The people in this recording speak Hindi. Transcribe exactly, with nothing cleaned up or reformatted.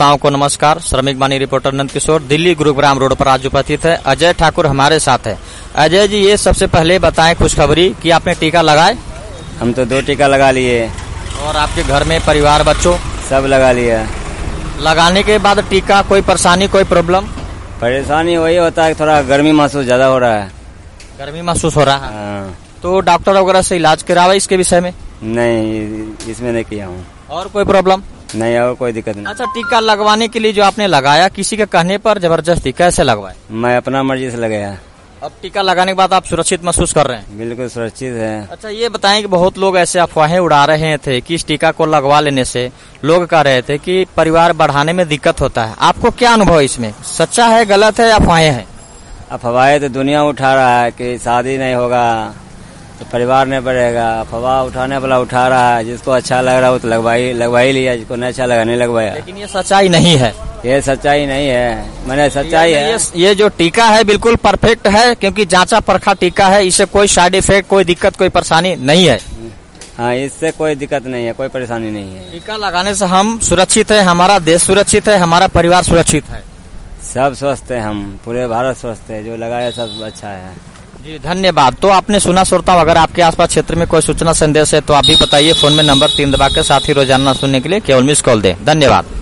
श्रोताओं को नमस्कार। श्रमिक बानी रिपोर्टर नंद किशोर दिल्ली गुरुग्राम रोड पर आज उपस्थित है। अजय ठाकुर हमारे साथ है। अजय जी, ये सबसे पहले बताएं खुशखबरी कि आपने टीका लगाए? हम तो दो टीका लगा लिए। और आपके घर में परिवार बच्चों सब लगा लिया? लगाने के बाद टीका कोई परेशानी कोई प्रॉब्लम? परेशानी वही होता है, थोड़ा गर्मी महसूस ज्यादा हो रहा है। गर्मी महसूस हो रहा है? हाँ। तो डॉक्टर वगैरह से इलाज करावा इसके विषय में? नहीं, इसमें नहीं किया हूँ। और कोई प्रॉब्लम नहीं? और कोई दिक्कत नहीं। अच्छा, टीका लगवाने के लिए जो आपने लगाया, किसी के कहने पर जबरदस्ती कैसे लगवाए? मैं अपना मर्जी से लगाया। अब टीका लगाने के बाद आप सुरक्षित महसूस कर रहे हैं? बिल्कुल सुरक्षित है। अच्छा, ये बताएं कि बहुत लोग ऐसे अफवाहें उड़ा रहे थे कि इस टीका को लगवा लेने से लोग कह रहे थे कि परिवार बढ़ाने में दिक्कत होता है। आपको क्या अनुभव है इसमें? सच्चा है, गलत है, अफवाहें हैं? अफवाहें तो दुनिया उठा रहा है कि शादी नहीं होगा तो परिवार नहीं बढ़ेगा। अफवाह उठाने वाला उठा रहा है, जिसको अच्छा लग रहा है वो तो लगवाई लगवाई लिया, जिसको नहीं अच्छा लगा नहीं लगवाया। लेकिन ये सच्चाई नहीं है। ये सच्चाई नहीं है, मैंने सच्चाई ये, है। ये, ये जो टीका है बिल्कुल परफेक्ट है, क्योंकि जांचा परखा टीका है। इससे कोई साइड इफेक्ट, कोई दिक्कत, कोई परेशानी नहीं है। हाँ, इससे कोई दिक्कत नहीं है, कोई परेशानी नहीं है। टीका लगाने से हम सुरक्षित है, हमारा देश सुरक्षित है, हमारा परिवार सुरक्षित है, सब स्वस्थ है, हम पूरे भारत स्वस्थ है। जो लगाया सब अच्छा है जी। धन्यवाद। तो आपने सुना श्रोता, अगर आपके आसपास क्षेत्र में कोई सूचना संदेश है तो आप भी बताइए। फोन में नंबर तीन दबा के साथ ही रोजाना सुनने के लिए केवल मिस कॉल दें। धन्यवाद।